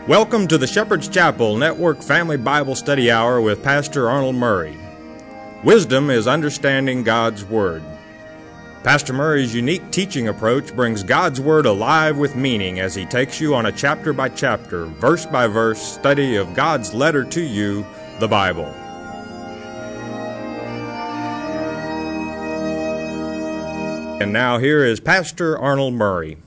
Welcome to the Shepherd's Chapel Network Family Bible Study Hour with Pastor Arnold Murray. Wisdom is understanding God's Word. Pastor Murray's unique teaching approach brings God's Word alive with meaning as he takes you on a chapter-by-chapter, verse-by-verse study of God's letter to you, the Bible. And now here is Pastor Arnold Murray.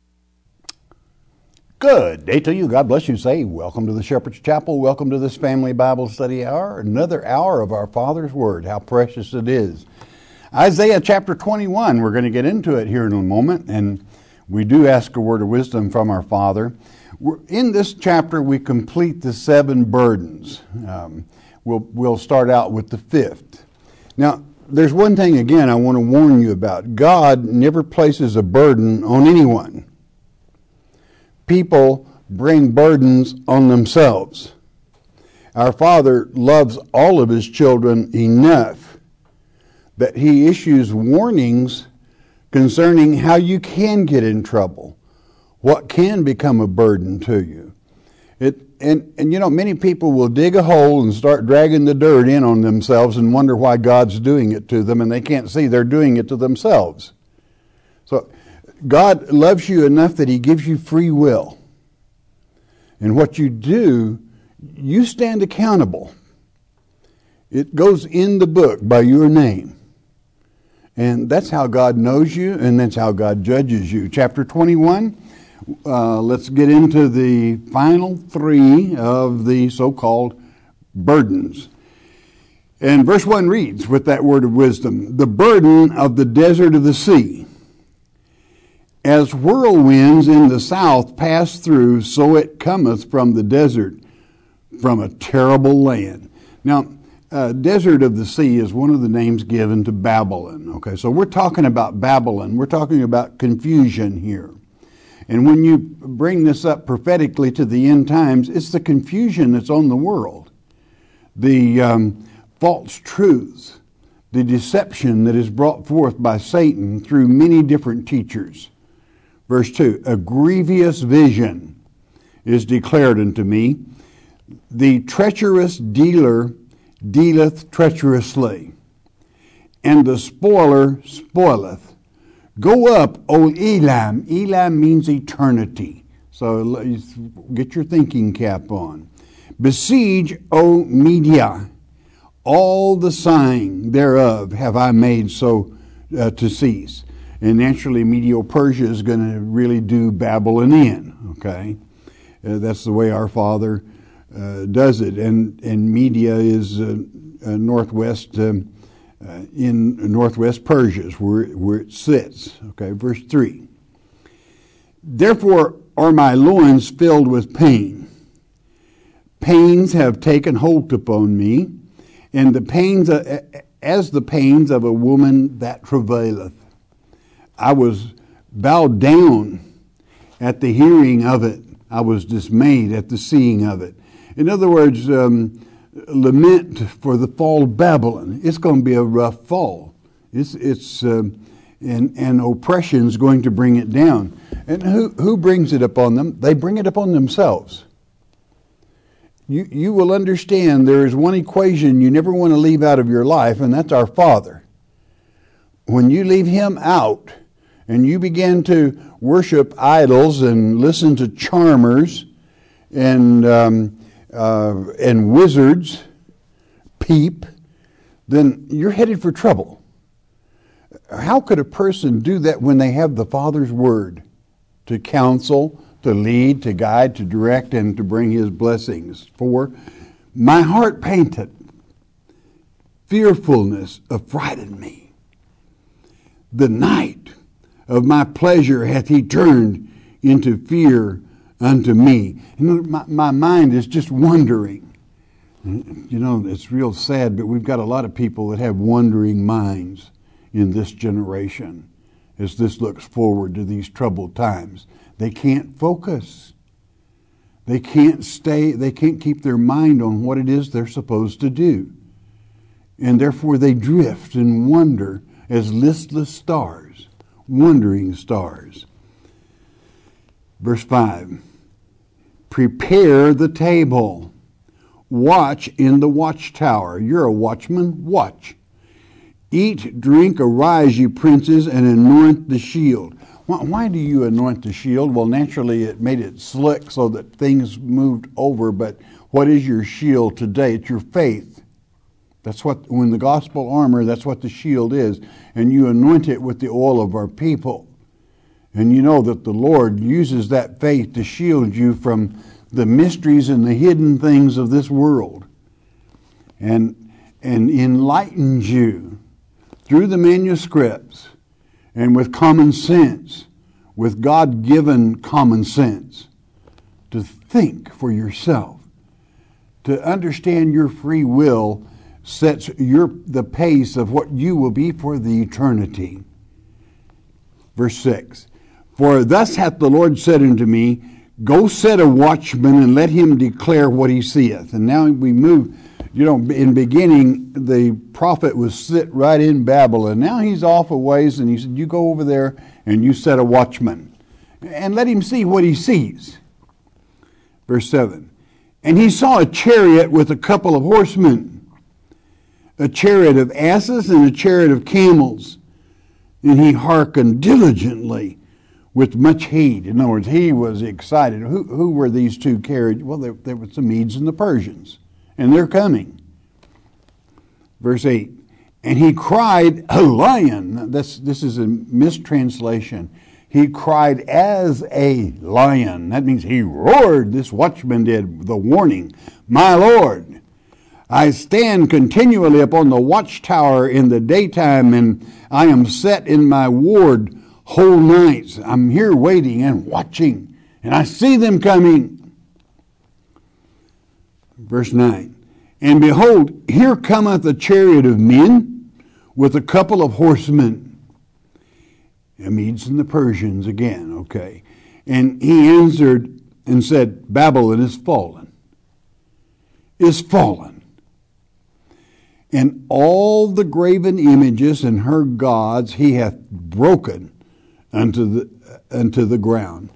Good day to you. God bless you. Say, welcome to the Shepherd's Chapel. Welcome to this Family Bible Study Hour. Another hour of our Father's Word. How precious it is. Isaiah chapter 21. We're going to get into it here in a moment. And we do ask a word of wisdom from our Father. In this chapter, we complete the 7 burdens. We'll start out with the 5th. Now, there's one thing, again, I want to warn you about. God never places a burden on anyone. People bring burdens on themselves. Our Father loves all of His children enough that He issues warnings concerning how you can get in trouble, what can become a burden to you. And you know, many people will dig a hole and start dragging the dirt in on themselves and wonder why God's doing it to them, and they can't see they're doing it to themselves. So God loves you enough that He gives you free will. And what you do, you stand accountable. It goes in the book by your name. And that's how God knows you, and that's how God judges you. Chapter 21, let's get into the final 3 of the so-called burdens. And verse 1 reads with that word of wisdom, "The burden of the desert of the sea. As whirlwinds in the south pass through, so it cometh from the desert, from a terrible land." Now, desert of the sea is one of the names given to Babylon. Okay, so we're talking about Babylon. We're talking about confusion here. And when you bring this up prophetically to the end times, it's the confusion that's on the world. The false truths, the deception that is brought forth by Satan through many different teachers. Verse 2, "A grievous vision is declared unto me. The treacherous dealer dealeth treacherously, and the spoiler spoileth. Go up, O Elam." Elam means eternity. So get your thinking cap on. "Besiege, O Media. All the sighing thereof have I made so to cease." And naturally, Medo-Persia is going to really do Babylon in, okay? That's the way our Father does it. And Media is northwest, in northwest Persia, is where it sits. Okay, verse 3. "Therefore are my loins filled with pain. Pains have taken hold upon me, and the pains, as the pains of a woman that travaileth. I was bowed down at the hearing of it. I was dismayed at the seeing of it." In other words, lament for the fall of Babylon. It's going to be a rough fall. And oppression is going to bring it down. And who brings it upon them? They bring it upon themselves. You will understand there is one equation you never want to leave out of your life, and that's our Father. When you leave Him out, and you begin to worship idols and listen to charmers and wizards peep, then you're headed for trouble. How could a person do that when they have the Father's Word to counsel, to lead, to guide, to direct, and to bring His blessings? "For my heart painted, fearfulness affrighted me. The night of my pleasure hath He turned into fear unto me." My mind is just wondering. You know, it's real sad, but we've got a lot of people that have wandering minds in this generation as this looks forward to these troubled times. They can't focus. They can't keep their mind on what it is they're supposed to do. And therefore they drift and wander as listless stars. Wandering stars. Verse 5. Prepare the table. Watch in the watchtower. You're a watchman. Watch. Eat, drink, arise, ye princes, and anoint the shield. Why do you anoint the shield? Well, naturally, it made it slick so that things moved over. But what is your shield today? It's your faith. That's what, when the gospel armor, that's what the shield is. And you anoint it with the oil of our people. And you know that the Lord uses that faith to shield you from the mysteries and the hidden things of this world. And enlightens you through the manuscripts and with common sense, with God-given common sense, to think for yourself, to understand your free will sets the pace of what you will be for the eternity. Verse 6, for thus hath the Lord said unto me, go set a watchman and let him declare what he seeth. And now we move, in beginning, the prophet was sit right in Babylon. Now he's off a ways, and he said, you go over there and you set a watchman and let him see what he sees. Verse 7, and he saw a chariot with a couple of horsemen, a chariot of asses and a chariot of camels. And he hearkened diligently with much heed. In other words, he was excited. Who were these two carriages? Well, there were the Medes and the Persians, and they're coming. Verse 8, and he cried, a lion. This is a mistranslation. He cried as a lion. That means he roared, this watchman did, the warning. My Lord, I stand continually upon the watchtower in the daytime, and I am set in my ward whole nights. I'm here waiting and watching, and I see them coming. Verse 9, and behold, here cometh a chariot of men with a couple of horsemen. The Medes and the Persians again, okay. And he answered and said, Babylon is fallen. Is fallen. And all the graven images and her gods he hath broken unto the ground.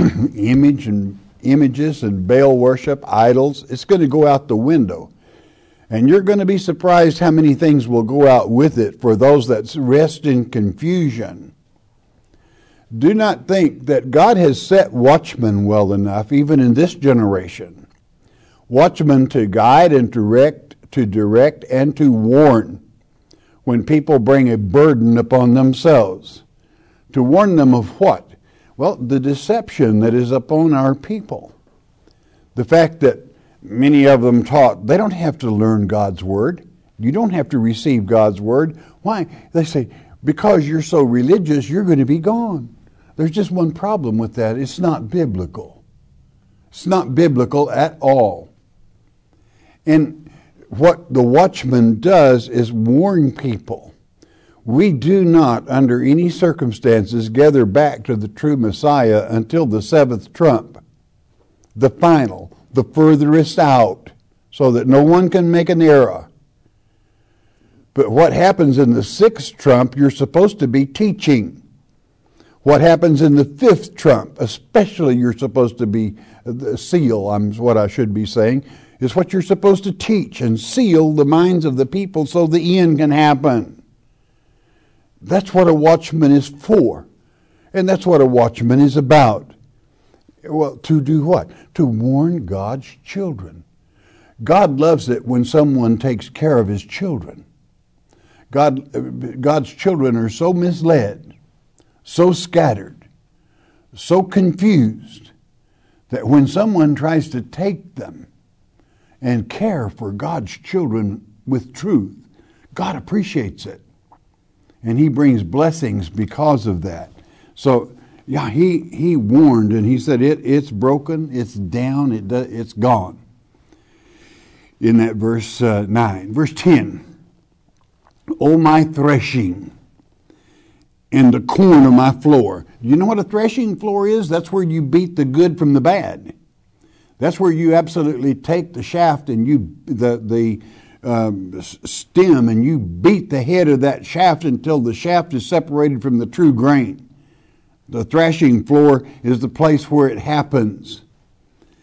Images and Baal worship, idols, it's going to go out the window. And you're going to be surprised how many things will go out with it for those that rest in confusion. Do not think that God has set watchmen well enough, even in this generation. Watchmen to guide and direct and to warn when people bring a burden upon themselves. To warn them of what? Well, the deception that is upon our people. The fact that many of them taught they don't have to learn God's word. You don't have to receive God's word. Why? They say, because you're so religious, you're going to be gone. There's just one problem with that. It's not biblical. It's not biblical at all. And what the watchman does is warn people. We do not, under any circumstances, gather back to the true Messiah until the seventh trump, the final, the furthest out, so that no one can make an error. But what happens in the sixth trump, you're supposed to be teaching. What happens in the fifth trump, especially you're supposed to be, the seal, what I should be saying, is what you're supposed to teach and seal the minds of the people so the end can happen. That's what a watchman is for. And that's what a watchman is about. Well, to do what? To warn God's children. God loves it when someone takes care of his children. God's children are so misled, so scattered, so confused, that when someone tries to take them and care for God's children with truth, God appreciates it. And he brings blessings because of that. So, yeah, he warned, and he said, it's broken, it's down, it's gone. In that verse 9. Verse 10, O my threshing, and the corn of my floor. You know what a threshing floor is? That's where you beat the good from the bad. That's where you absolutely take the shaft and the stem, and you beat the head of that shaft until the shaft is separated from the true grain. The threshing floor is the place where it happens.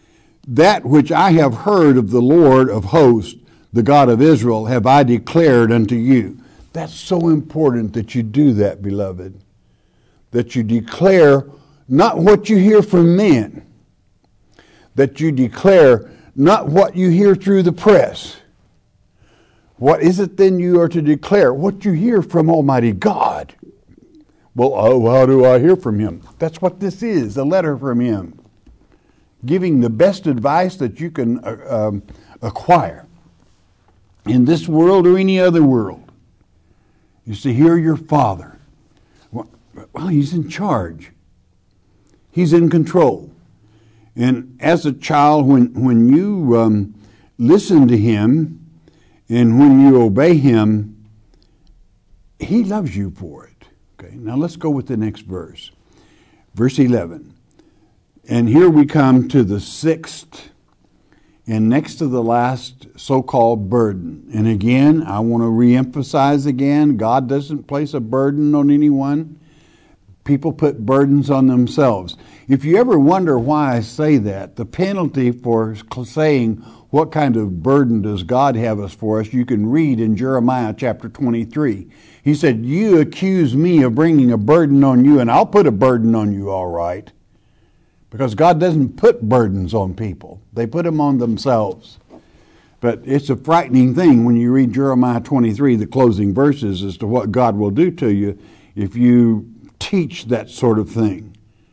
That which I have heard of the Lord of hosts, the God of Israel, have I declared unto you. That's so important that you do that, beloved. That you declare not what you hear from men. That you declare not what you hear through the press. What is it then you are to declare? What you hear from Almighty God. Well, how do I hear from Him? That's what this is, a letter from Him. Giving the best advice that you can acquire in this world or any other world. Is to hear your Father. Well, He's in charge. He's in control. And as a child, when you listen to Him and when you obey Him, He loves you for it. Okay, now let's go with the next verse. Verse 11. And here we come to the sixth and next to the last so-called burden. And again, I want to reemphasize again, God doesn't place a burden on anyone. People put burdens on themselves. If you ever wonder why I say that, the penalty for saying what kind of burden does God have us for us, you can read in Jeremiah chapter 23. He said, you accuse me of bringing a burden on you, and I'll put a burden on you, all right. Because God doesn't put burdens on people. They put them on themselves. But it's a frightening thing when you read Jeremiah 23, the closing verses, as to what God will do to you if you teach that sort of thing.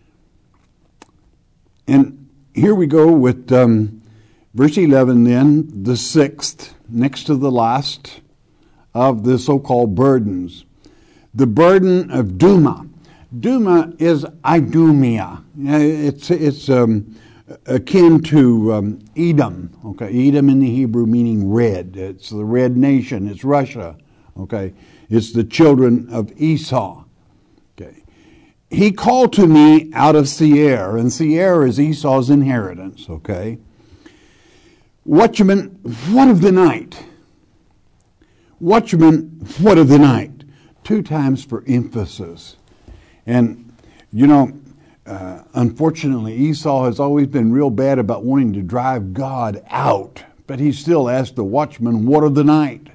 And here we go with verse 11 then, the sixth, next to the last of the so-called burdens. The burden of Duma. Duma is Idumea. It's akin to Edom. Okay, Edom in the Hebrew meaning red. It's the red nation. It's Russia. Okay, it's the children of Esau. Okay, he called to me out of Seir, and Seir is Esau's inheritance. Okay, watchman, what of the night? Watchman, what of the night? 2 times for emphasis. And, you know, unfortunately, Esau has always been real bad about wanting to drive God out. But he still asked the watchman, what of the night?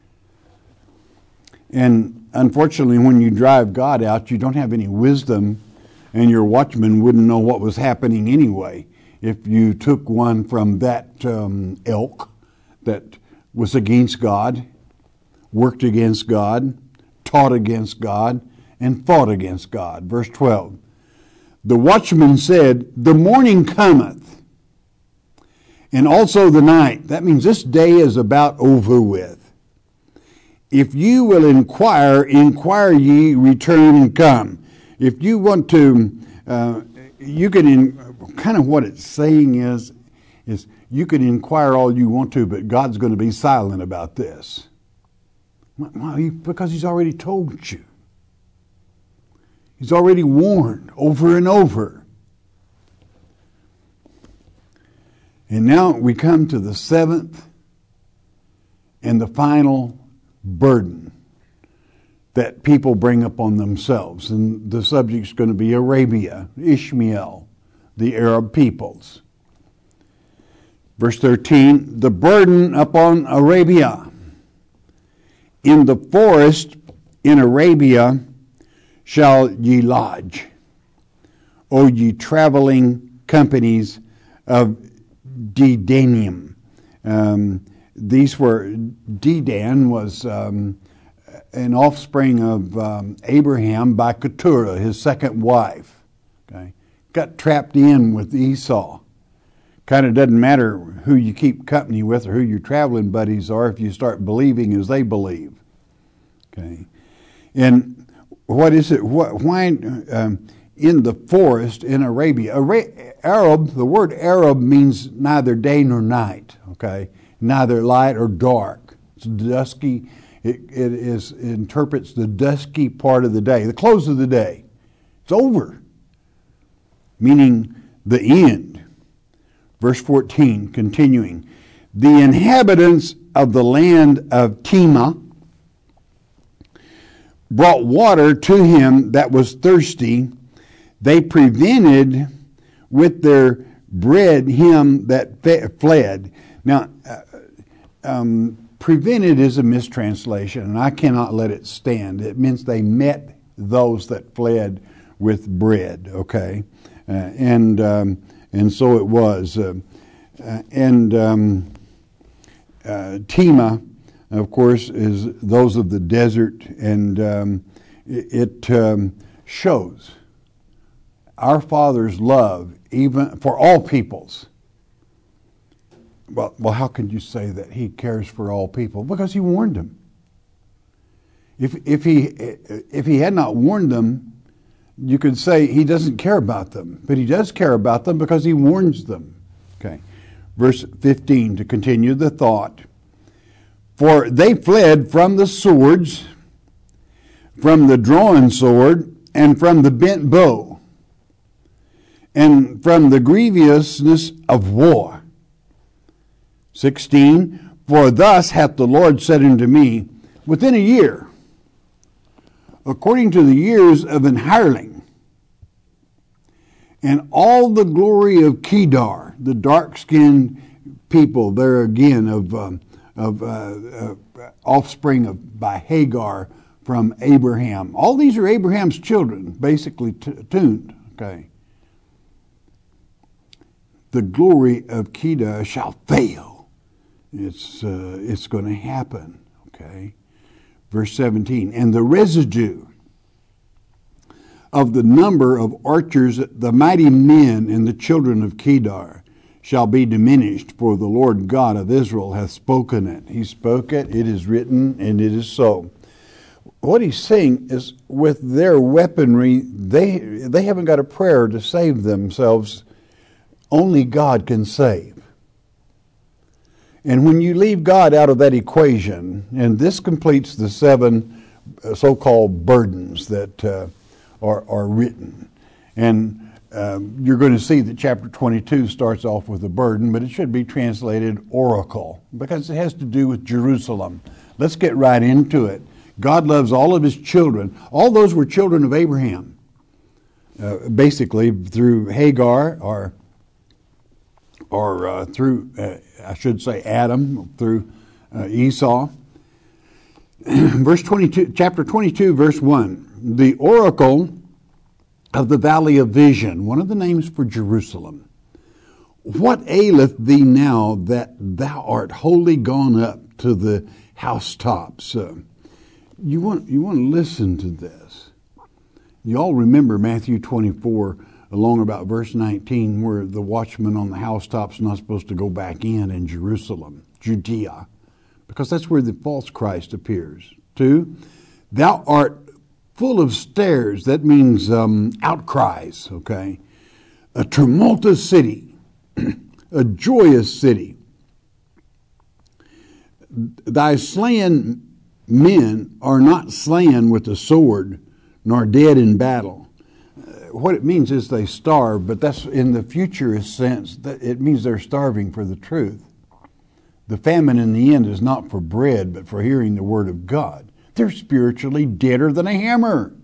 And unfortunately, when you drive God out, you don't have any wisdom, and your watchman wouldn't know what was happening anyway. If you took one from that ilk that was against God, worked against God, taught against God, and fought against God. Verse 12. The watchman said, the morning cometh, and also the night. That means this day is about over with. If you will inquire ye, return and come. If you want to, you can, kind of what it's saying is you can inquire all you want to, but God's going to be silent about this. Well, because He's already told you. He's already warned over and over. And now we come to the seventh and the final burden that people bring upon themselves. And the subject's going to be Arabia, Ishmael, the Arab peoples. Verse 13, the burden upon Arabia. In the forest in Arabia shall ye lodge, O ye traveling companies of Dedanim. These were, Dedan was an offspring of Abraham by Keturah, his second wife. Okay, got trapped in with Esau. Kind of doesn't matter who you keep company with or who your traveling buddies are if you start believing as they believe. Okay, and what is it? Why in the forest in Arabia? Arab, the word Arab means neither day nor night. Okay, neither light or dark. It's dusky. It interprets the dusky part of the day, the close of the day. It's over, meaning the end. Verse 14, continuing. The inhabitants of the land of Tema brought water to him that was thirsty. They prevented with their bread him that fled. Now, prevented is a mistranslation, and I cannot let it stand. It means they met those that fled with bread, okay? And so it was. Tema, of course, is those of the desert, and it shows our Father's love even for all peoples. Well, how can you say that He cares for all people? Because He warned them. If he had not warned them, you could say He doesn't care about them. But He does care about them because He warns them. Okay. Verse 15, to continue the thought. For they fled from the swords, from the drawn sword, and from the bent bow, and from the grievousness of war. 16, for thus hath the Lord said unto me, within a year, according to the years of an hireling, and all the glory of Kedar, the dark-skinned people, there again of offspring by Hagar from Abraham. All these are Abraham's children, basically tuned. Okay. The glory of Kedar shall fail. It's going to happen. Okay. Verse 17, and the residue of the number of archers, the mighty men and the children of Kedar, shall be diminished, for the Lord God of Israel hath spoken it. He spoke it, it is written, and it is so. What he's saying is, with their weaponry, they haven't got a prayer to save themselves. Only God can save. And when you leave God out of that equation, and this completes the 7 so-called burdens that are written. And you're going to see that chapter 22 starts off with a burden, but it should be translated oracle, because it has to do with Jerusalem. Let's get right into it. God loves all of His children. All those were children of Abraham, basically through Hagar, or through, I should say, Adam, through Esau. Verse 22, chapter 22, verse 1. The oracle of the valley of vision, one of the names for Jerusalem. What aileth thee now that thou art wholly gone up to the housetops? You want to listen to this. You all remember Matthew 24, along about verse 19, where the watchman on the housetop's not supposed to go back in Jerusalem, Judea, because that's where the false Christ appears. 2, thou art full of stairs. That means outcries, okay? A tumultuous city, a joyous city. Thy slain men are not slain with the sword, nor dead in battle. What it means is they starve, but that's in the futurist sense. That it means they're starving for the truth. The famine in the end is not for bread, but for hearing the word of God. They're spiritually deader than a hammer.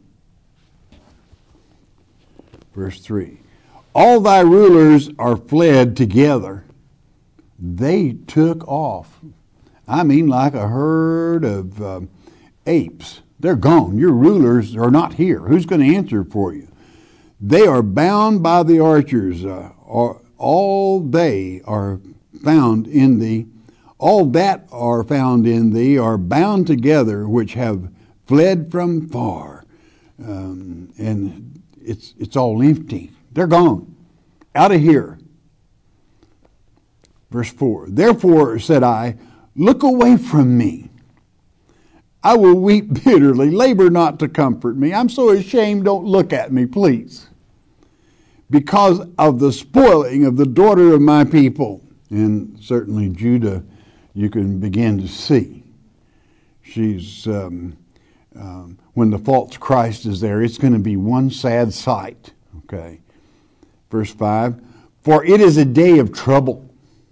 Verse 3. All thy rulers are fled together. They took off. I mean, like a herd of apes. They're gone. Your rulers are not here. Who's going to answer for you? They are bound by the archers. All they are found in thee. All that are found in thee are bound together, which have fled from far. And it's all empty. They're gone. Out of here. Verse 4. Therefore, said I, look away from me. I will weep bitterly. Labor not to comfort me. I'm so ashamed. Don't look at me, please. Because of the spoiling of the daughter of my people. And certainly Judah, you can begin to see. She's, when the false Christ is there, it's going to be one sad sight. Okay. Verse 5. For it is a day of trouble,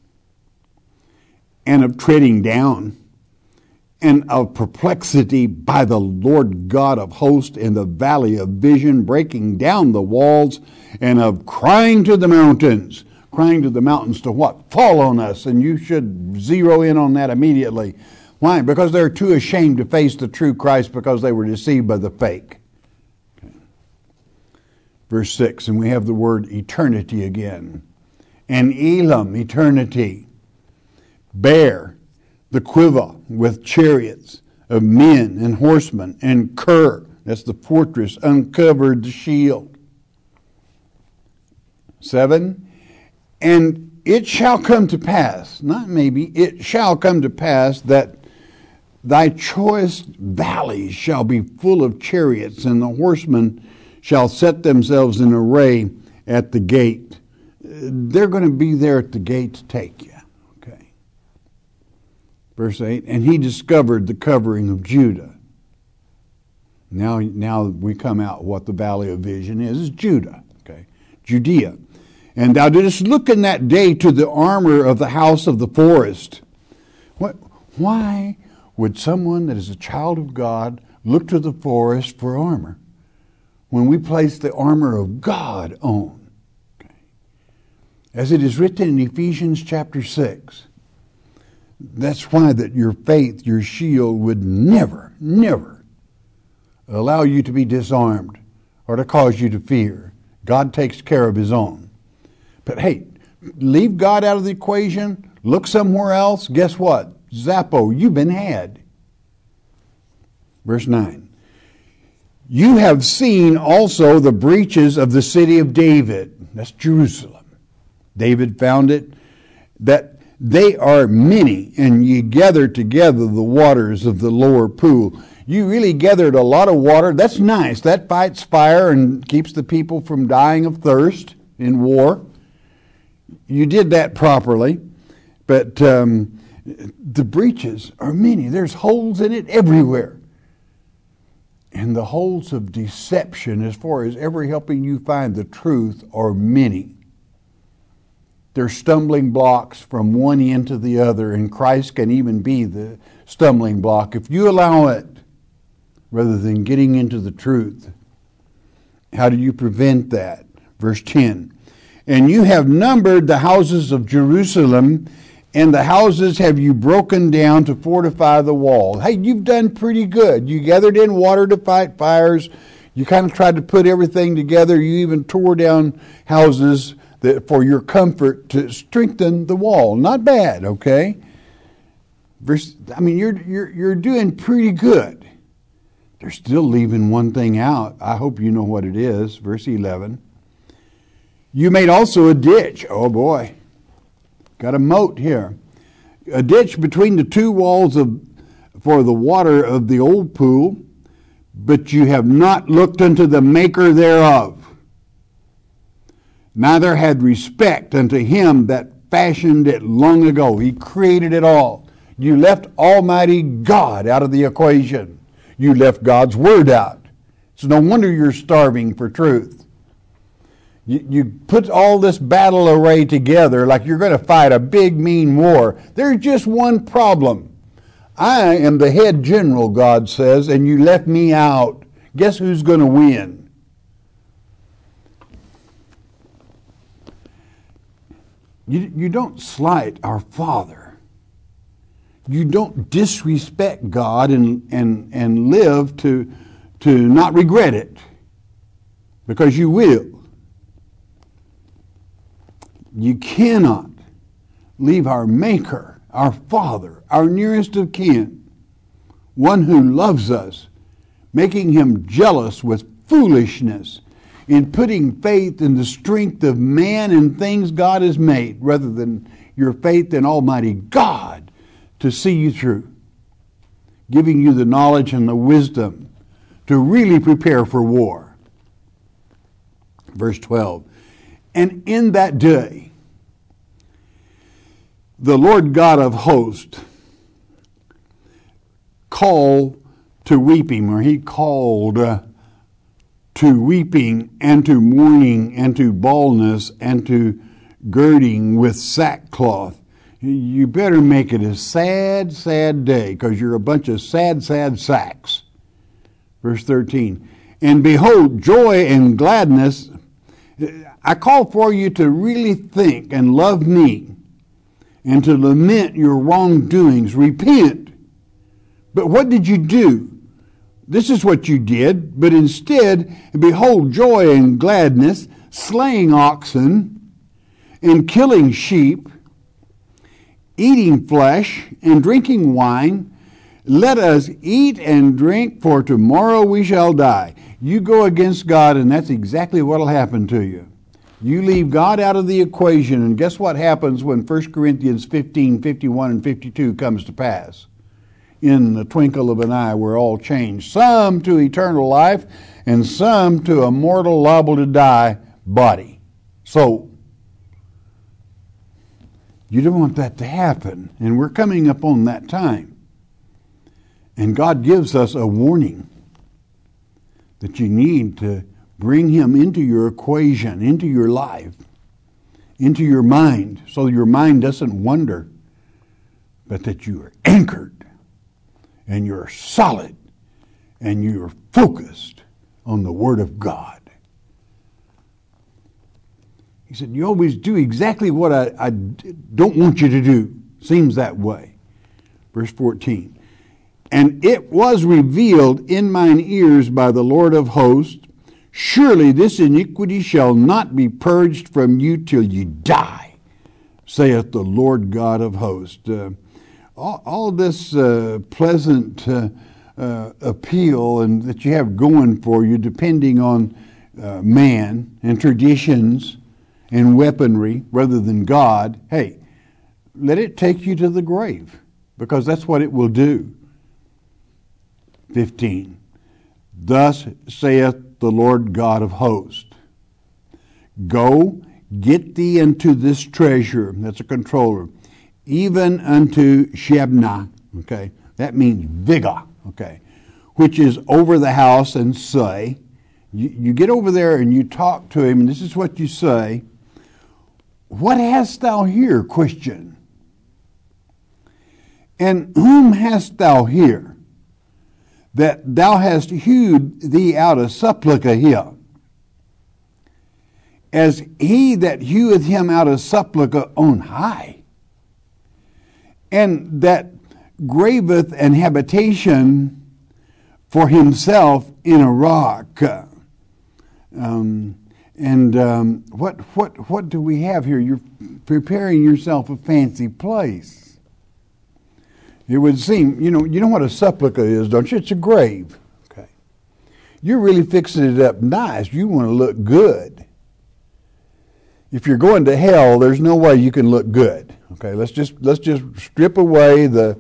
and of treading down, and of perplexity by the Lord God of hosts in the valley of vision, breaking down the walls, and of crying to the mountains. crying to the mountains to what? Fall on us. And you should zero in on that immediately. Why? Because they're too ashamed to face the true Christ because they were deceived by the fake. Okay. Verse 6, and we have the word eternity again. And Elam, eternity. Bear, the quiver with chariots of men and horsemen. And Ker, that's the fortress, uncovered the shield. 7, and it shall come to pass, not maybe, it shall come to pass that thy choice valleys shall be full of chariots, and the horsemen shall set themselves in array at the gate. They're going to be there at the gate to take you. Okay. Verse 8, and he discovered the covering of Judah. Now we come out what the valley of vision is Judah. Okay. Judea. And thou didst look in that day to the armor of the house of the forest. Why would someone that is a child of God look to the forest for armor when we place the armor of God on? Okay. As it is written in Ephesians chapter 6, that's why that your faith, your shield, would never, never allow you to be disarmed or to cause you to fear. God takes care of his own. But hey, leave God out of the equation, look somewhere else, guess what? Zappo, you've been had. Verse 9. You have seen also the breaches of the city of David. That's Jerusalem. David found it. That they are many, and ye gather together the waters of the lower pool. You really gathered a lot of water. That's nice. That fights fire and keeps the people from dying of thirst in war. You did that properly, but the breaches are many. There's holes in it everywhere. And the holes of deception, as far as ever helping you find the truth, are many. They're stumbling blocks from one end to the other, and Christ can even be the stumbling block if you allow it, rather than getting into the truth. How do you prevent that? Verse 10. And you have numbered the houses of Jerusalem, and the houses have you broken down to fortify the wall. Hey, you've done pretty good. You gathered in water to fight fires. You kind of tried to put everything together. You even tore down houses that for your comfort to strengthen the wall. Not bad, okay? You're doing pretty good. They're still leaving one thing out. I hope you know what it is. Verse 11. You made also a ditch. Oh boy. Got a moat here. A ditch between the two walls for the water of the old pool, but you have not looked unto the maker thereof. Neither had respect unto him that fashioned it long ago. He created it all. You left Almighty God out of the equation. You left God's Word out. It's no wonder you're starving for truth. You put all this battle array together like you're going to fight a big, mean war. There's just one problem. I am the head general, God says, and you left me out. Guess who's going to win? You don't slight our Father. You don't disrespect God and live to not regret it, because you will. You cannot leave our Maker, our Father, our nearest of kin, one who loves us, making him jealous with foolishness in putting faith in the strength of man and things God has made, rather than your faith in Almighty God to see you through, giving you the knowledge and the wisdom to really prepare for war. Verse 12. And in that day, the Lord God of hosts called to weeping, or he called to weeping and to mourning and to baldness and to girding with sackcloth. You better make it a sad, sad day, because you're a bunch of sad, sad sacks. Verse 13. And behold, joy and gladness. I call for you to really think and love me and to lament your wrongdoings. Repent. But what did you do? This is what you did. But instead, behold joy and gladness, slaying oxen and killing sheep, eating flesh and drinking wine. Let us eat and drink, for tomorrow we shall die. You go against God, and that's exactly what will happen to you. You leave God out of the equation, and guess what happens when 1 Corinthians 15, 51, and 52 comes to pass? In the twinkle of an eye, we're all changed. Some to eternal life, and some to a mortal, liable to die body. So, you don't want that to happen, and we're coming up on that time. And God gives us a warning that you need to bring Him into your equation, into your life, into your mind, so your mind doesn't wander, but that you are anchored and you're solid and you're focused on the Word of God. He said, you always do exactly what I don't want you to do. Seems that way. Verse 14. And it was revealed in mine ears by the Lord of hosts, surely this iniquity shall not be purged from you till you die, saith the Lord God of hosts. All this pleasant appeal and that you have going for you, depending on man and traditions and weaponry rather than God, hey, let it take you to the grave, because that's what it will do. 15. Thus saith the Lord God of hosts, go, get thee into this treasure, that's a controller, even unto Shebna, okay, that means vigor, okay, which is over the house, and say, you get over there and you talk to him, and this is what you say, what hast thou here, Christian? And whom hast thou here, that thou hast hewed thee out a sepulchre here, as he that heweth him out a sepulchre on high, and that graveth an habitation for himself in a rock. What do we have here? You're preparing yourself a fancy place. It would seem, you know what a sepulchre is, don't you? It's a grave. Okay. You're really fixing it up nice. You want to look good. If you're going to hell, there's no way you can look good. Okay, let's just strip away the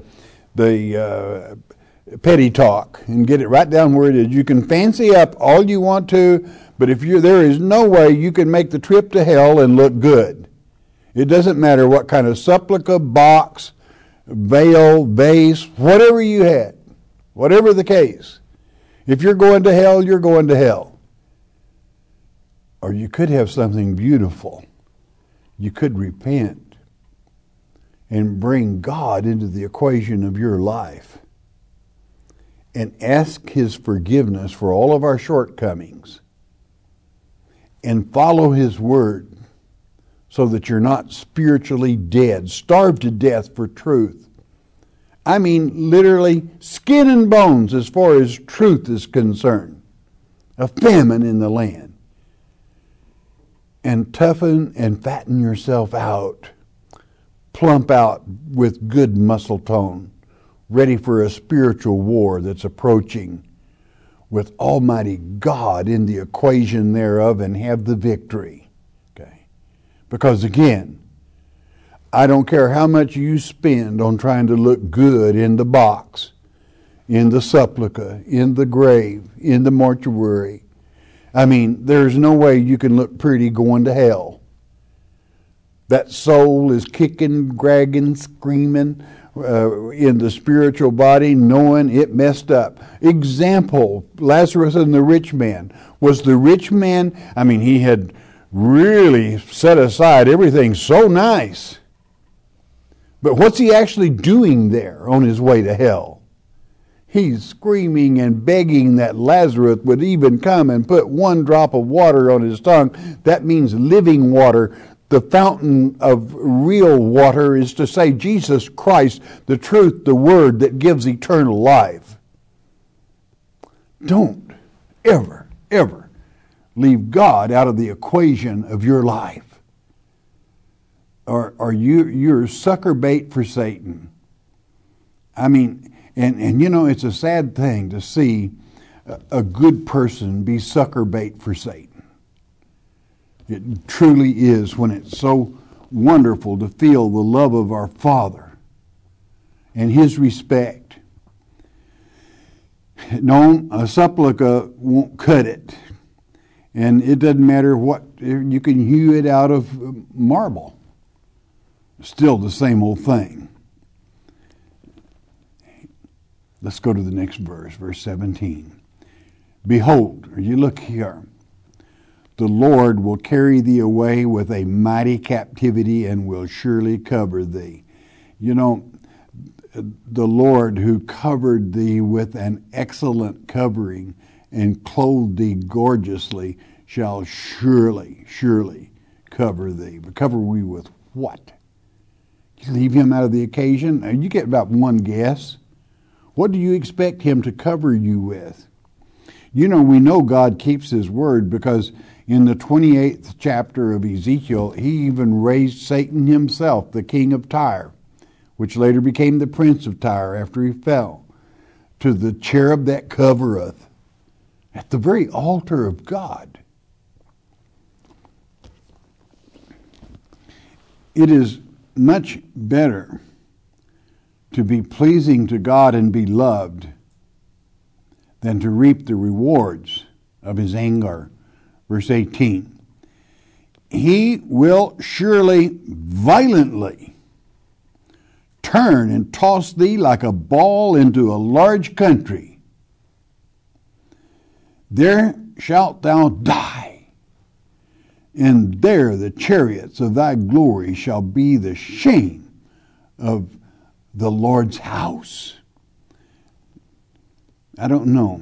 petty talk and get it right down where it is. You can fancy up all you want to, but there is no way you can make the trip to hell and look good. It doesn't matter what kind of sepulchre, box, veil, vase, whatever you had, whatever the case. If you're going to hell, you're going to hell. Or you could have something beautiful. You could repent and bring God into the equation of your life and ask His forgiveness for all of our shortcomings and follow His Word, so that you're not spiritually dead, starved to death for truth. I mean, literally skin and bones as far as truth is concerned. A famine in the land. And toughen and fatten yourself out. Plump out with good muscle tone, ready for a spiritual war that's approaching, with Almighty God in the equation thereof, and have the victory. Because again, I don't care how much you spend on trying to look good in the box, in the sepulchre, in the grave, in the mortuary. I mean, there's no way you can look pretty going to hell. That soul is kicking, dragging, screaming in the spiritual body, knowing it messed up. Example, Lazarus and the rich man. Was the rich man, he had really set aside everything so nice. But what's he actually doing there on his way to hell? He's screaming and begging that Lazarus would even come and put one drop of water on his tongue. That means living water. The fountain of real water is to say Jesus Christ, the truth, the word that gives eternal life. Don't ever, ever leave God out of the equation of your life. Or you're sucker bait for Satan. I mean, and you know, it's a sad thing to see a good person be sucker bait for Satan. It truly is, when it's so wonderful to feel the love of our Father and His respect. No, a supplica won't cut it. And it doesn't matter what, you can hew it out of marble. Still the same old thing. Let's go to the next verse, verse 17. Behold, or you look here, the Lord will carry thee away with a mighty captivity and will surely cover thee. You know, the Lord who covered thee with an excellent covering and clothed thee gorgeously shall surely, surely cover thee. But cover we with what? You leave Him out of the occasion? You get about one guess. What do you expect Him to cover you with? You know, we know God keeps His word because in the 28th chapter of Ezekiel, He even raised Satan himself, the king of Tyre, which later became the prince of Tyre after he fell, to the cherub that covereth, at the very altar of God. It is much better to be pleasing to God and be loved than to reap the rewards of His anger. Verse 18, He will surely violently turn and toss thee like a ball into a large country. There shalt thou die, and there the chariots of thy glory shall be the shame of the Lord's house. I don't know.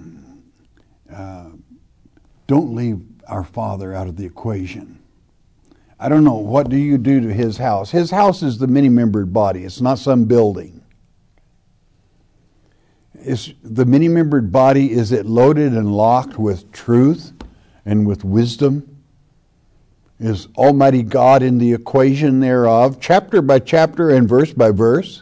Don't leave our Father out of the equation. I don't know, what do you do to His house? His house is the many-membered body. It's not some building. Is the many-membered body, is it loaded and locked with truth and with wisdom? Is Almighty God in the equation thereof, chapter by chapter and verse by verse,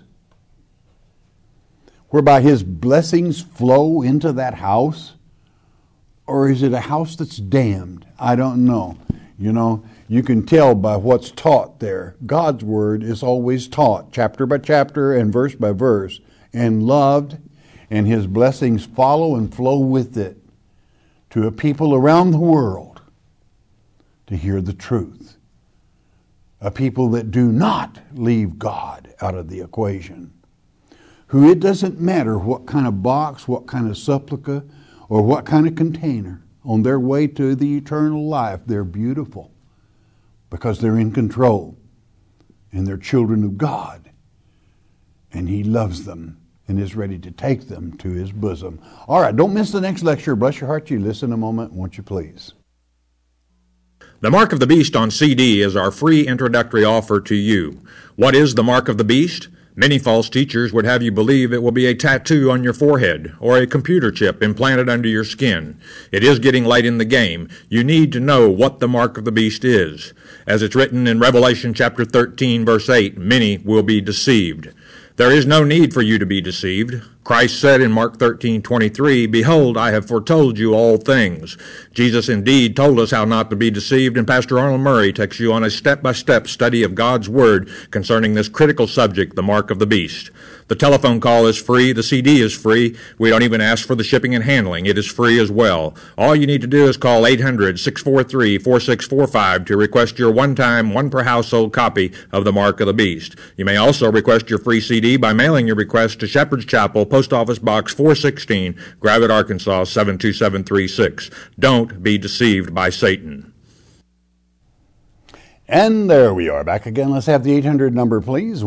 whereby His blessings flow into that house? Or is it a house that's damned? I don't know. You know, you can tell by what's taught there. God's word is always taught, chapter by chapter and verse by verse, and loved, and His blessings follow and flow with it to a people around the world to hear the truth. A people that do not leave God out of the equation. Who it doesn't matter what kind of box, what kind of supplica, or what kind of container, on their way to the eternal life, they're beautiful because they're in control and they're children of God, and He loves them and is ready to take them to His bosom. All right, don't miss the next lecture. Bless your heart. You listen a moment, won't you please? The Mark of the Beast on CD is our free introductory offer to you. What is the Mark of the Beast? Many false teachers would have you believe it will be a tattoo on your forehead or a computer chip implanted under your skin. It is getting late in the game. You need to know what the mark of the beast is. As it's written in Revelation chapter 13, verse 8, many will be deceived. There is no need for you to be deceived. Christ said in Mark 13:23, Behold, I have foretold you all things. Jesus indeed told us how not to be deceived, and Pastor Arnold Murray takes you on a step-by-step study of God's Word concerning this critical subject, the mark of the beast. The telephone call is free. The CD is free. We don't even ask for the shipping and handling. It is free as well. All you need to do is call 800-643-4645 to request your one-time, one-per-household copy of the Mark of the Beast. You may also request your free CD by mailing your request to Shepherd's Chapel, Post Office Box 416, Gravette, Arkansas 72736. Don't be deceived by Satan. And there we are, back again. Let's have the 800 number, please.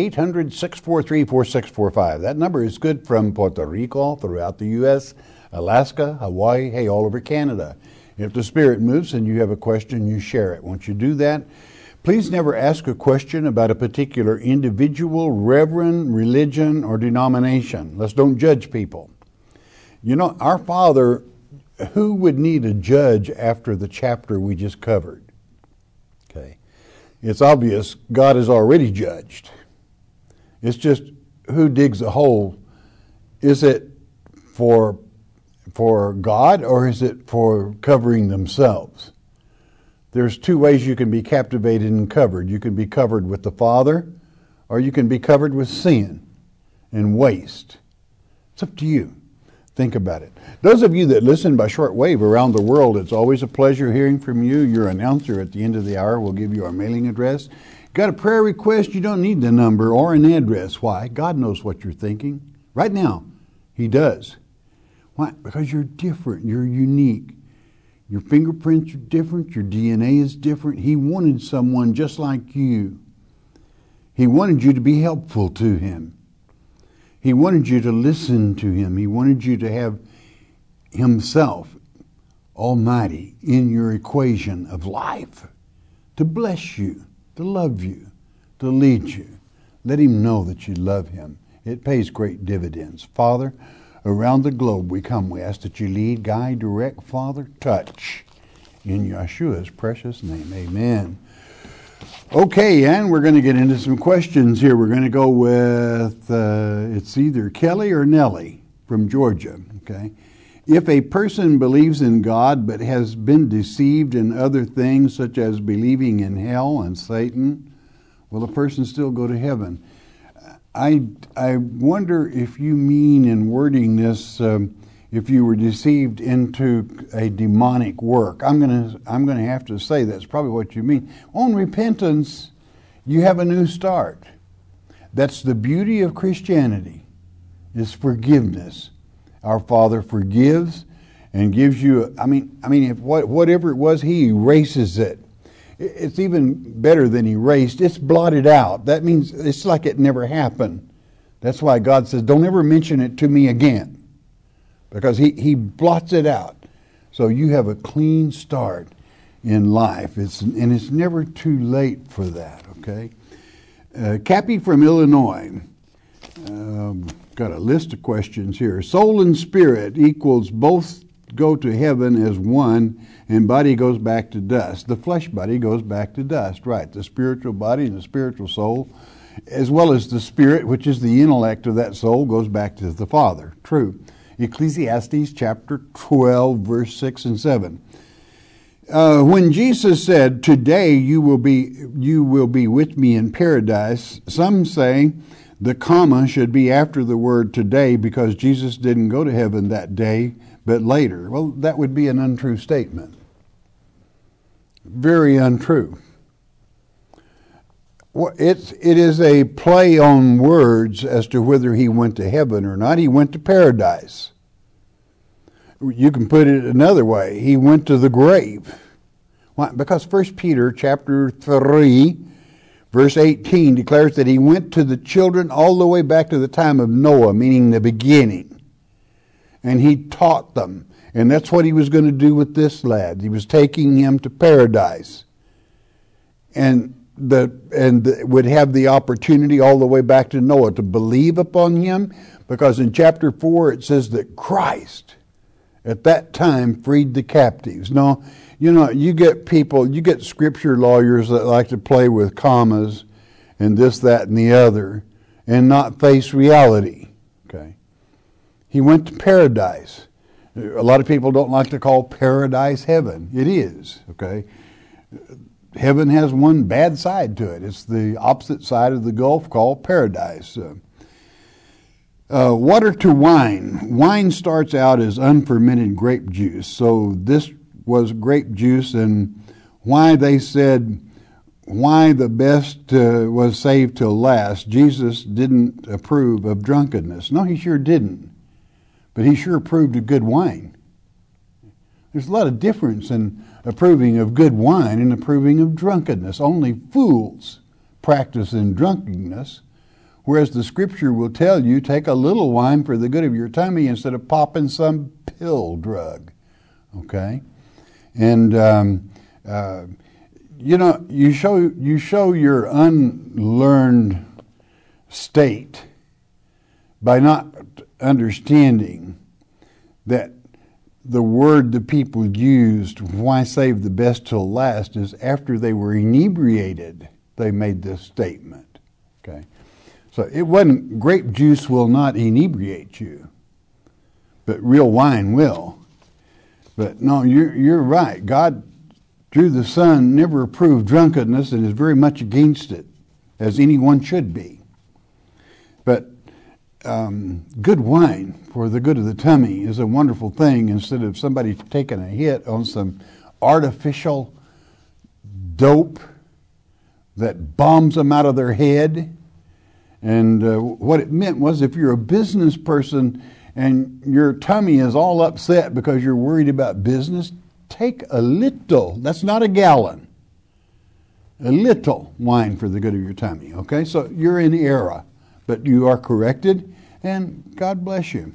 1-800-643-4645. That number is good from Puerto Rico, throughout the U.S., Alaska, Hawaii, hey, all over Canada. If the Spirit moves and you have a question, you share it. Once you do that, please never ask a question about a particular individual, reverend, religion, or denomination. Let's don't judge people. You know, our Father, who would need a judge after the chapter we just covered? Okay. It's obvious God is already judged. It's just who digs a hole. Is it for God, or is it for covering themselves? There's two ways you can be captivated and covered. You can be covered with the Father, or you can be covered with sin and waste. It's up to you. Think about it. Those of you that listen by shortwave around the world, it's always a pleasure hearing from you. Your announcer at the end of the hour will give you our mailing address. Got a prayer request? You don't need the number or an address. Why? God knows what you're thinking. Right now, He does. Why? Because you're different. You're unique. Your fingerprints are different. Your DNA is different. He wanted someone just like you. He wanted you to be helpful to Him. He wanted you to listen to Him. He wanted you to have Himself, Almighty, in your equation of life, to bless you, to love you, to lead you. Let Him know that you love Him. It pays great dividends. Father, around the globe we come. We ask that you lead, guide, direct, Father, touch. In Yeshua's precious name, amen. Okay, and we're going to get into some questions here. We're going to go with, it's either Kelly or Nellie from Georgia, okay? If a person believes in God but has been deceived in other things, such as believing in hell and Satan, will a person still go to heaven? I wonder if you mean in wording this, if you were deceived into a demonic work. I'm gonna have to say that's probably what you mean. On repentance, you have a new start. That's the beauty of Christianity, is forgiveness. Our Father forgives and gives you. If whatever it was, He erases it. It's even better than erased. It's blotted out. That means it's like it never happened. That's why God says, "Don't ever mention it to me again." Because he blots it out. So you have a clean start in life. It's never too late for that, okay? Cappy from Illinois. Got a list of questions here. Soul and spirit equals both go to heaven as one, and body goes back to dust. The flesh body goes back to dust, right? The spiritual body and the spiritual soul, as well as the spirit, which is the intellect of that soul, goes back to the Father. True. Ecclesiastes chapter 12, verse 6 and 7. When Jesus said, "Today you will be with me in paradise," some say the comma should be after the word "today" because Jesus didn't go to heaven that day, but later. Well, that would be an untrue statement. Very untrue. It is a play on words as to whether He went to heaven or not. He went to paradise. You can put it another way. He went to the grave. Why? Because 1 Peter chapter 3, verse 18 declares that He went to the children all the way back to the time of Noah, meaning the beginning. And He taught them. And that's what He was going to do with this lad. He was taking him to paradise. And would have the opportunity all the way back to Noah to believe upon Him, because in chapter 4 it says that Christ at that time freed the captives. No, you get scripture lawyers that like to play with commas and this, that, and the other and not face reality. Okay. He went to paradise. A lot of people don't like to call paradise heaven. It is, okay? Heaven has one bad side to it. It's the opposite side of the gulf called paradise. Water to wine. Wine starts out as unfermented grape juice. So this was grape juice, and why they said why the best was saved till last. Jesus didn't approve of drunkenness. No, He sure didn't. But He sure approved of good wine. There's a lot of difference in approving of good wine and approving of drunkenness. Only fools practice in drunkenness, whereas the Scripture will tell you, take a little wine for the good of your tummy instead of popping some pill drug. Okay? And, you show your unlearned state by not understanding that the word the people used, why save the best till last, is after they were inebriated, they made this statement. Okay? So it wasn't, grape juice will not inebriate you, but real wine will. But no, you're right. God, through the Son, never approved drunkenness and is very much against it, as anyone should be. But good wine for the good of the tummy is a wonderful thing, instead of somebody taking a hit on some artificial dope that bombs them out of their head. And what it meant was, if you're a business person and your tummy is all upset because you're worried about business, take a little, that's not a gallon, a little wine for the good of your tummy. Okay, so you're in error, but you are corrected, and God bless you.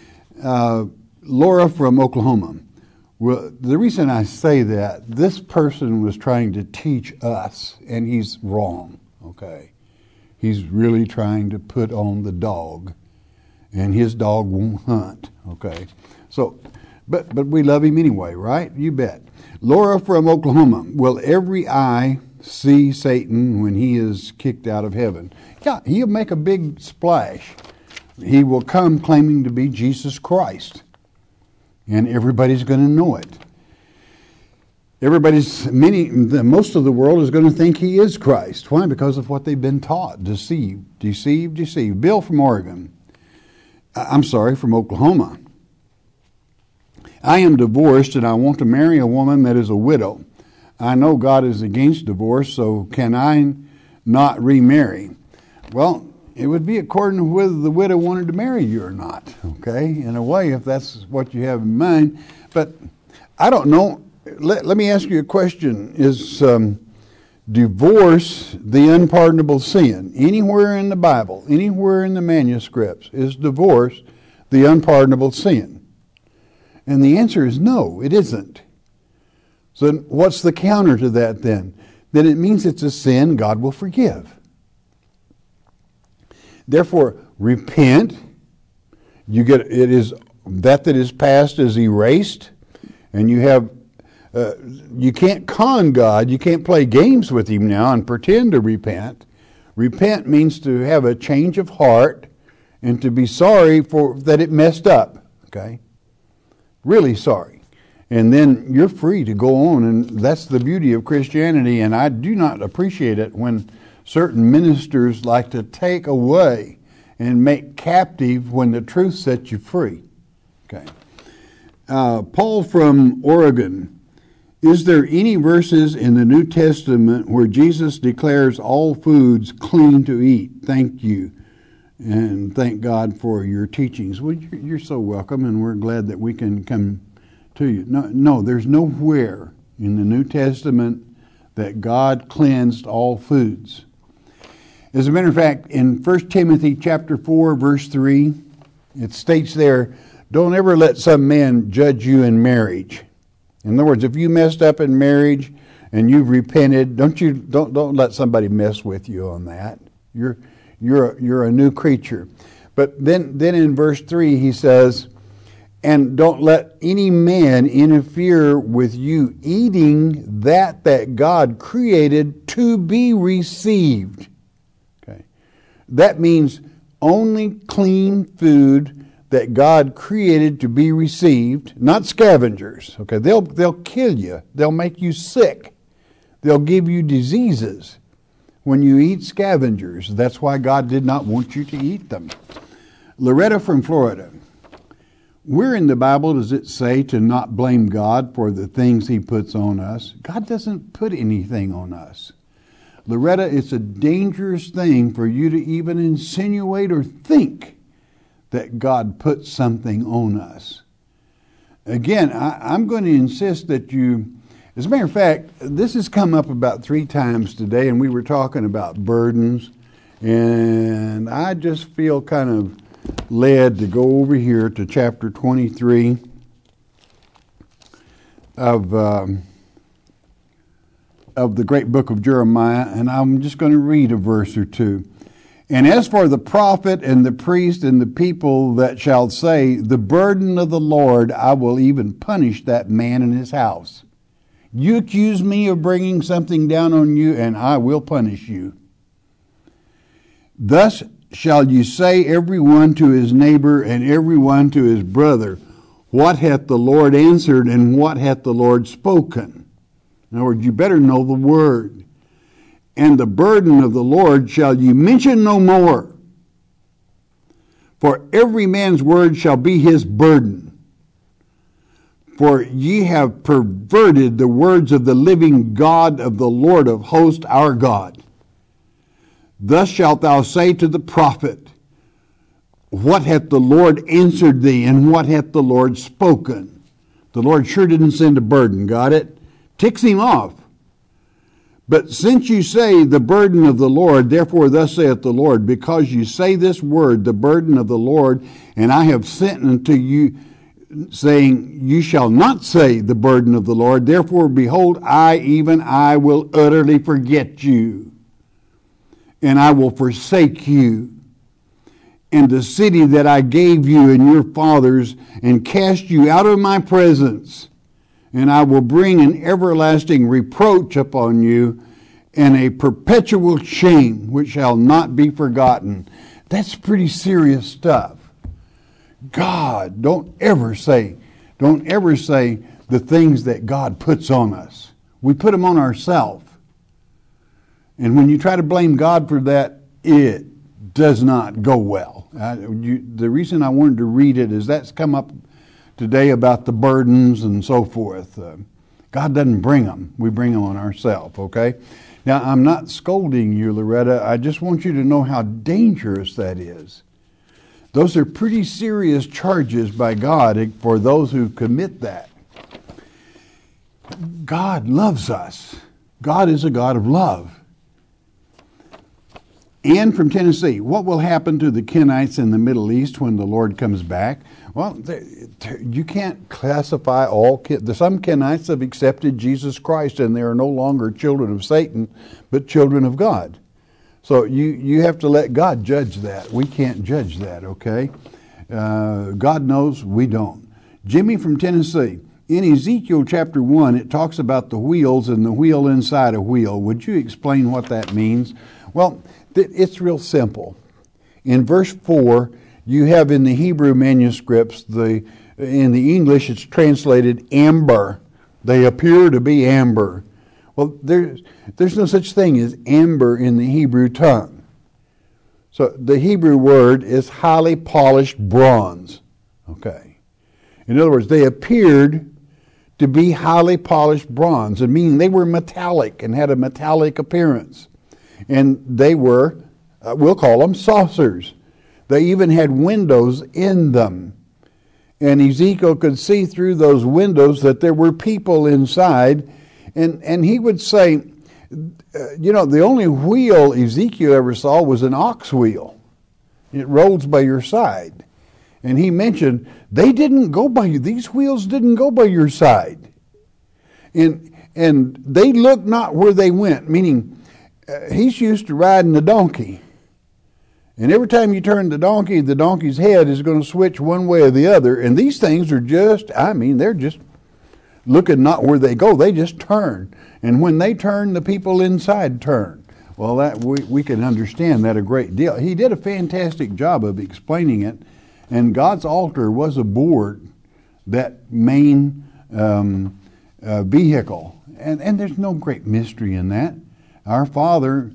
Laura from Oklahoma. Well, the reason I say that, this person was trying to teach us, and he's wrong. Okay, he's really trying to put on the dog, and his dog won't hunt. Okay, so but we love him anyway, right? You bet. Laura from Oklahoma. Will every eye see Satan when he is kicked out of heaven? Yeah, he'll make a big splash. He will come claiming to be Jesus Christ, and everybody's going to know it. Most of the world is going to think he is Christ. Why? Because of what they've been taught. Deceived. Bill from from Oklahoma. I am divorced and I want to marry a woman that is a widow. I know God is against divorce, so can I not remarry? Well, it would be according to whether the widow wanted to marry you or not, okay? In a way, if that's what you have in mind. But I don't know. Let me ask you a question. Is divorce the unpardonable sin? Anywhere in the Bible, anywhere in the manuscripts, is divorce the unpardonable sin? And the answer is no, it isn't. So what's the counter to that then? Then it means it's a sin God will forgive. Therefore, repent. That is past is erased, and you have. You can't con God. You can't play games with Him now and pretend to repent. Repent means to have a change of heart and to be sorry for that it messed up. Okay, really sorry, and then you're free to go on. And that's the beauty of Christianity. And I do not appreciate it when certain ministers like to take away and make captive when the truth sets you free. Okay. Paul from Oregon. Is there any verses in the New Testament where Jesus declares all foods clean to eat? Thank you, and thank God for your teachings. Well, you're so welcome, and we're glad that we can come to you. No, there's nowhere in the New Testament that God cleansed all foods. As a matter of fact, in 1 Timothy chapter 4, verse 3, it states there, don't ever let some man judge you in marriage. In other words, if you messed up in marriage and you've repented, don't let somebody mess with you on that. You're a new creature. But then in verse 3 he says, and don't let any man interfere with you eating that God created to be received. Okay. That means only clean food that God created to be received, not scavengers. Okay, they'll kill you. They'll make you sick. They'll give you diseases when you eat scavengers. That's why God did not want you to eat them. Loretta from Florida. Where in the Bible does it say to not blame God for the things He puts on us? God doesn't put anything on us. Loretta, it's a dangerous thing for you to even insinuate or think that God puts something on us. Again, I'm going to insist that you As a matter of fact, this has come up about 3 times today, and we were talking about burdens, and I just feel kind of led to go over here to chapter 23 of the great book of Jeremiah, and I'm just going to read a verse or two. And as for the prophet and the priest and the people that shall say, the burden of the Lord, I will even punish that man and his house. You accuse me of bringing something down on you, and I will punish you. Thus shall you say, every one to his neighbor and every one to his brother, what hath the Lord answered, and what hath the Lord spoken? In other words, you better know the word. And the burden of the Lord shall you mention no more. For every man's word shall be his burden. For ye have perverted the words of the living God, of the Lord of hosts, our God. Thus shalt thou say to the prophet, what hath the Lord answered thee, and what hath the Lord spoken? The Lord sure didn't send a burden, got it? Ticks him off. But since you say the burden of the Lord, therefore thus saith the Lord, because you say this word, the burden of the Lord, and I have sent unto you, saying, you shall not say the burden of the Lord, therefore behold, I, even I, will utterly forget you, and I will forsake you. And the city that I gave you and your fathers, and cast you out of my presence, and I will bring an everlasting reproach upon you, and a perpetual shame which shall not be forgotten. That's pretty serious stuff. God, don't ever say the things that God puts on us. We put them on ourselves. And when you try to blame God for that, it does not go well. The reason I wanted to read it is that's come up today about the burdens and so forth. God doesn't bring them. We bring them on ourselves, okay? Now, I'm not scolding you, Loretta. I just want you to know how dangerous that is. Those are pretty serious charges by God for those who commit that. God loves us. God is a God of love. Ann from Tennessee, what will happen to the Kenites in the Middle East when the Lord comes back? Well, you can't classify all some Kenites have accepted Jesus Christ, and they are no longer children of Satan, but children of God. So you have to let God judge that. We can't judge that, okay? God knows, we don't. Jimmy from Tennessee, in Ezekiel chapter 1, it talks about the wheels and the wheel inside a wheel. Would you explain what that means? Well, it's real simple. In verse 4, you have in the Hebrew manuscripts, in the English it's translated amber. They appear to be amber. Well, there's no such thing as amber in the Hebrew tongue. So the Hebrew word is highly polished bronze. Okay. In other words, they appeared to be highly polished bronze, and meaning they were metallic and had a metallic appearance. And they were, we'll call them saucers. They even had windows in them. And Ezekiel could see through those windows that there were people inside. And he would say, the only wheel Ezekiel ever saw was an ox wheel. It rolls by your side. And he mentioned, these wheels didn't go by your side. And they looked not where they went, meaning he's used to riding the donkey. And every time you turn the donkey's head is going to switch one way or the other. And these things are they're just looking not where they go. They just turn. And when they turn, the people inside turn. Well, that we can understand that a great deal. He did a fantastic job of explaining it. And God's altar was aboard that main vehicle. And there's no great mystery in that. Our Father,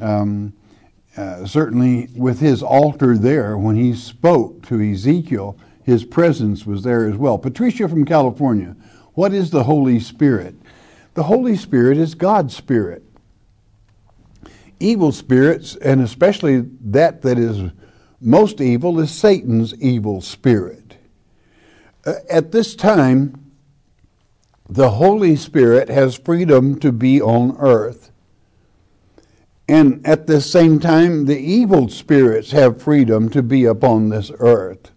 certainly with his altar there, when he spoke to Ezekiel, his presence was there as well. Patricia from California, what is the Holy Spirit? The Holy Spirit is God's Spirit. Evil spirits, and especially that is most evil, is Satan's evil spirit. At this time, the Holy Spirit has freedom to be on earth. And at the same time, the evil spirits have freedom to be upon this earth.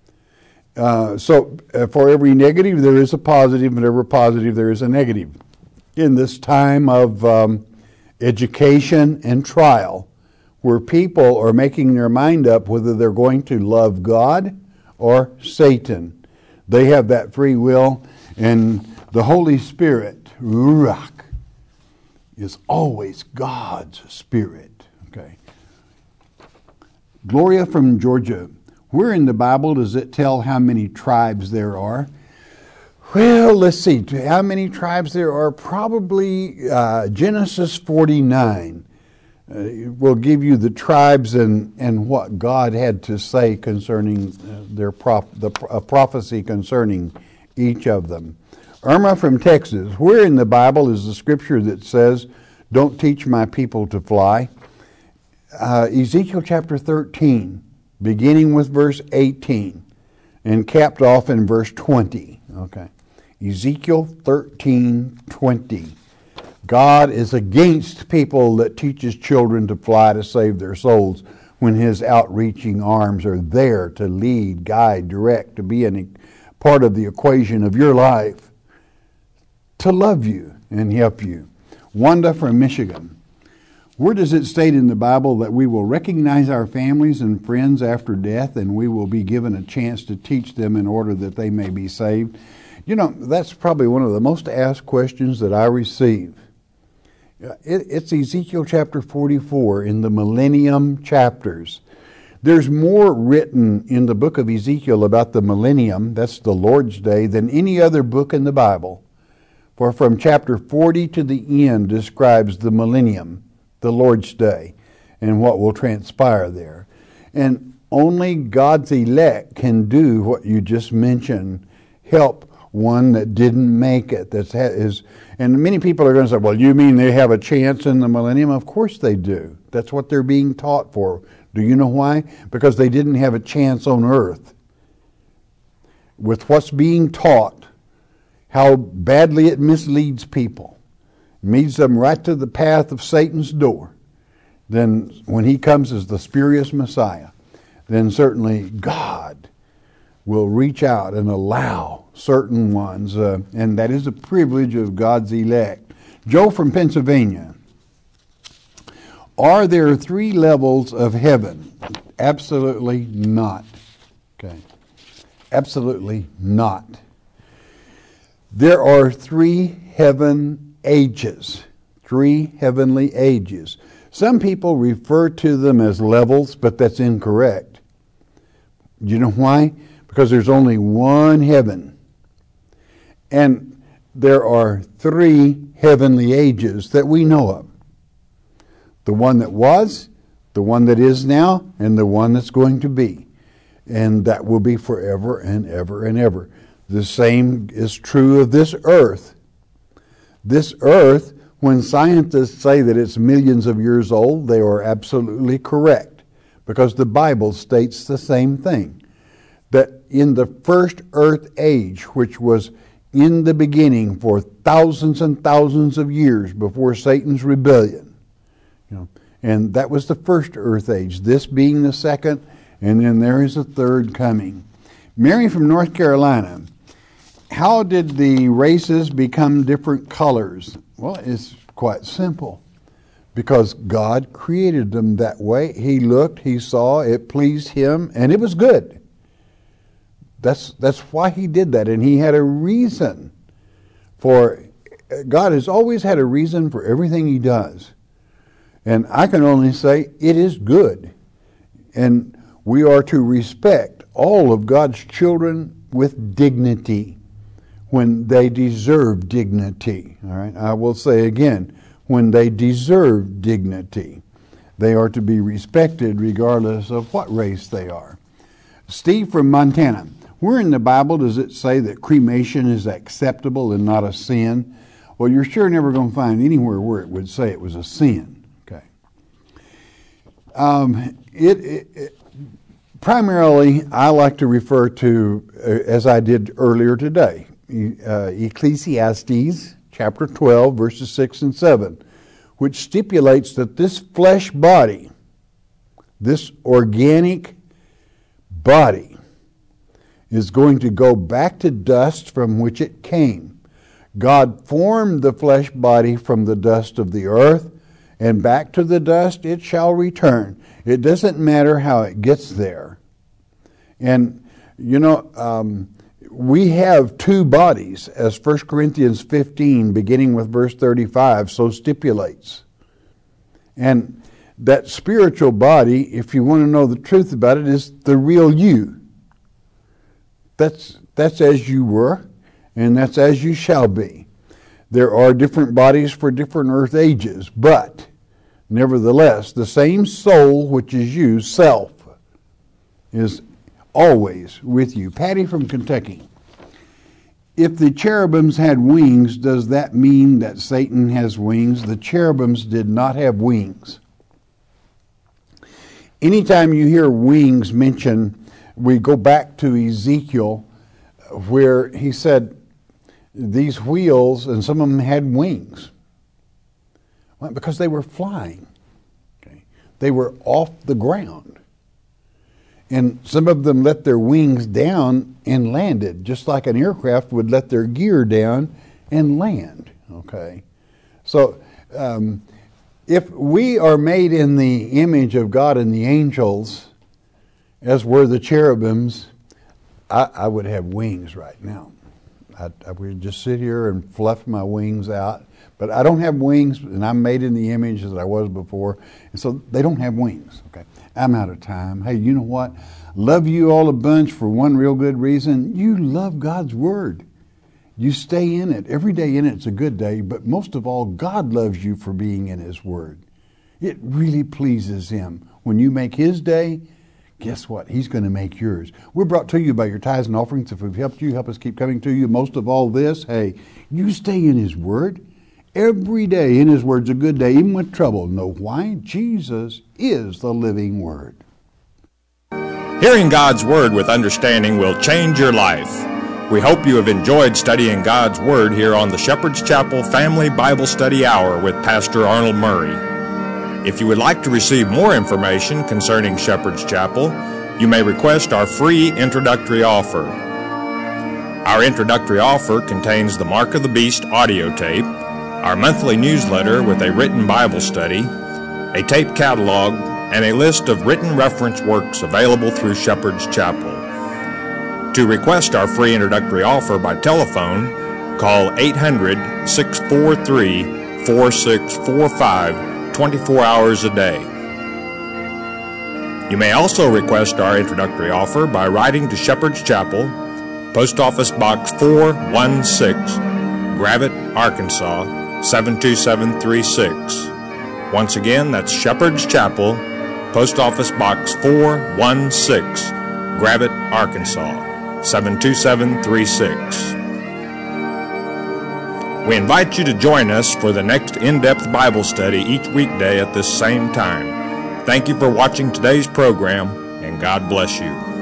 So for every negative, there is a positive, and every positive, there is a negative. In this time of education and trial, where people are making their mind up whether they're going to love God or Satan, they have that free will, and the Holy Spirit, Ruach, is always God's Spirit. Okay. Gloria from Georgia. Where in the Bible does it tell how many tribes there are? Well, let's see. How many tribes there are? Probably Genesis 49 will give you the tribes and what God had to say concerning a prophecy concerning each of them. Irma from Texas. Where in the Bible is the scripture that says, "Don't teach my people to fly"? Ezekiel chapter 13, beginning with verse 18 and capped off in verse 20. Okay. Ezekiel 13:20. God is against people that teaches children to fly to save their souls when his outreaching arms are there to lead, guide, direct, to be a part of the equation of your life, to love you and help you. Wanda from Michigan. Where does it state in the Bible that we will recognize our families and friends after death, and we will be given a chance to teach them in order that they may be saved? You know, that's probably one of the most asked questions that I receive. It's Ezekiel chapter 44 in the millennium chapters. There's more written in the book of Ezekiel about the millennium, that's the Lord's Day, than any other book in the Bible. For from chapter 40 to the end describes the millennium, the Lord's Day, and what will transpire there. And only God's elect can do what you just mentioned, help one that didn't make it. And many people are going to say, well, you mean they have a chance in the millennium? Of course they do. That's what they're being taught for. Do you know why? Because they didn't have a chance on earth. With what's being taught, how badly it misleads people, leads them right to the path of Satan's door. Then when he comes as the spurious Messiah, then certainly God will reach out and allow certain ones, and that is a privilege of God's elect. Joe from Pennsylvania. Are there 3 levels of heaven? Absolutely not. Okay. Absolutely not. There are 3 heaven ages, 3 heavenly ages. Some people refer to them as levels, but that's incorrect. You know why? Because there's only one heaven. And there are 3 heavenly ages that we know of. The one that was, the one that is now, and the one that's going to be. And that will be forever and ever and ever. The same is true of this earth. This earth, when scientists say that it's millions of years old, they are absolutely correct, because the Bible states the same thing. That in the first earth age, which was in the beginning for thousands and thousands of years before Satan's rebellion, and that was the first earth age, this being the second, and then there is a third coming. Mary from North Carolina. How did the races become different colors? Well, it's quite simple. Because God created them that way. He looked, he saw, it pleased him, and it was good. That's why he did that, and he had a reason for. God has always had a reason for everything he does. And I can only say it is good. And we are to respect all of God's children with dignity when they deserve dignity. All right, I will say again, when they deserve dignity, they are to be respected regardless of what race they are. Steve from Montana. Where in the Bible does it say that cremation is acceptable and not a sin? Well, you're sure never going to find anywhere where it would say it was a sin. Okay. Primarily, I like to refer to, as I did earlier today, Ecclesiastes chapter 12, verses 6 and 7, which stipulates that this flesh body, this organic body, is going to go back to dust from which it came. God formed the flesh body from the dust of the earth, and back to the dust it shall return. It doesn't matter how it gets there. And, we have two bodies, as 1 Corinthians 15, beginning with verse 35, so stipulates. And that spiritual body, if you want to know the truth about it, is the real you. That's as you were, and that's as you shall be. There are different bodies for different earth ages, but nevertheless, the same soul, which is you, self, is always with you. Patty from Kentucky. If the cherubims had wings, does that mean that Satan has wings? The cherubims did not have wings. Anytime you hear wings mentioned, we go back to Ezekiel, where he said these wheels, and some of them had wings. Well, because they were flying. Okay. They were off the ground. And some of them let their wings down and landed, just like an aircraft would let their gear down and land. Okay, so if we are made in the image of God and the angels, as were the cherubims, I would have wings right now. I would just sit here and fluff my wings out. But I don't have wings, and I'm made in the image as I was before, and so they don't have wings. Okay, I'm out of time. Hey, you know what? Love you all a bunch for one real good reason. You love God's Word. You stay in it. Every day in it's a good day, but most of all, God loves you for being in His Word. It really pleases Him. When you make His day, guess what? He's going to make yours. We're brought to you by your tithes and offerings. If we've helped you, help us keep coming to you. Most of all this, hey, you stay in His Word. Every day in His Word's a good day, even with trouble. Know why? Jesus is the living Word. Hearing God's Word with understanding will change your life. We hope you have enjoyed studying God's Word here on the Shepherd's Chapel Family Bible Study Hour with Pastor Arnold Murray. If you would like to receive more information concerning Shepherd's Chapel, you may request our free introductory offer. Our introductory offer contains the Mark of the Beast audio tape, our monthly newsletter with a written Bible study, a tape catalog, and a list of written reference works available through Shepherd's Chapel. To request our free introductory offer by telephone, call 800-643-4645 24 hours a day. You may also request our introductory offer by writing to Shepherd's Chapel, Post Office Box 416, Gravette, Arkansas 72736. Once again, that's Shepherd's Chapel, Post Office Box 416, Gravette, Arkansas 72736. We invite you to join us for the next in-depth Bible study each weekday at this same time. Thank you for watching today's program, and God bless you.